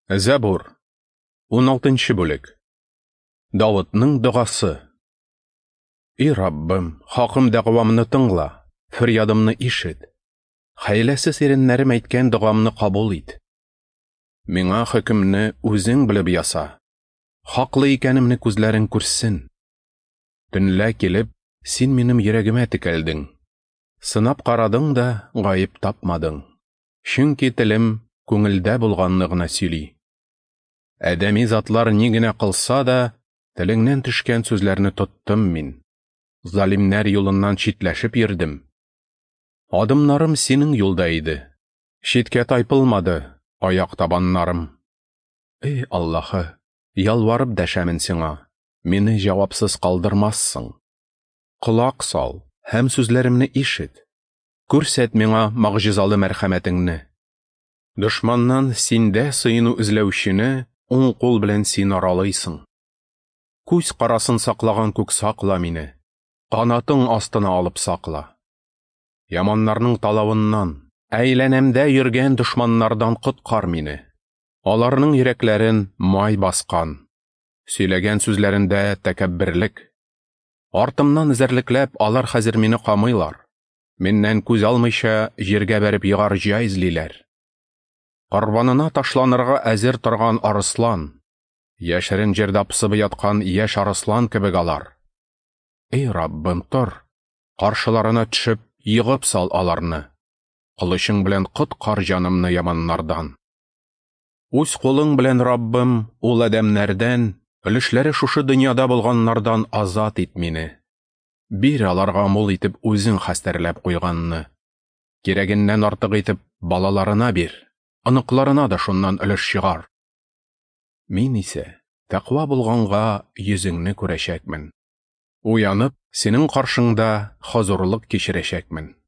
Зәбур 16 бүлек. Давытның дұғасы. И Раббым, хақым дәғвамны тыңла, фөрядымны ишет. Хәйләсе сереннәрем әйткән дұғамны кабул ит. Миңа хөкемне үзең белеп яса. Хаклы икәнемне күзләрең күрсен. Төнлә килеп, син минем йөрәгемә текәлдең. Сынап карадың да, гаеп тапмадың. Чөнки телем күңелдә булганны гына сөйли. Әдәми затлар ни генә кылса да, телеңнән төшкән сүзләрне тоттым мин. Залимнәр юлыннан читләшеп йөрдем. Адымнарым синең юлда иде. Читкә тайпылмады аяк табаннарым. Эй Аллаһы, ялварып дәшәмен сиңа, мине җавапсыз калдырмассың. Колак сал һәм сүзләремне ишет. Күрсәт миңа магъҗизалы мәрхәмәтеңне. Дошманнан синдә сыйыну эзләүчене уң кул белән син аралыйсың. Күз карасын саклаган күк сакла мине. Канатың астына алып сакла. Яманнарның талавыннан, әйләнәмдә йөргән дошманнардан коткар мине. Аларның йөрәкләрен май баскан. Сөйләгән сүзләрендә тәкәбберлек. Артымнан эзәрлекләп алар хәзер мине камыйлар. Миннән күз алмыйча җиргә бәреп егар җай эзлиләр. Корбанына ташланырга әзер торган арыслан, яшерен җирдә пысып яткан яшь арыслан кебек алар. Эй Раббым, тор, каршыларына төшеп, йыгып сал аларны. Кылычың белән коткар җанымны яманнардан. Үз кулың белән, Раббым, ул адәмнәрдән, өлешләре шушы дөньяда булганнардан азат ит мине. Бир аларга мул итеп үзең хәстәрләп куйганны. Кирәгеннән артык итеп балаларына бир. Аныкларына да шуннан өлеш чыгар. Мин исә, тәкъва булганга йөзеңне күрәчәкмен. Уянып, синең каршыңда хозурлык кичерәчәкмен.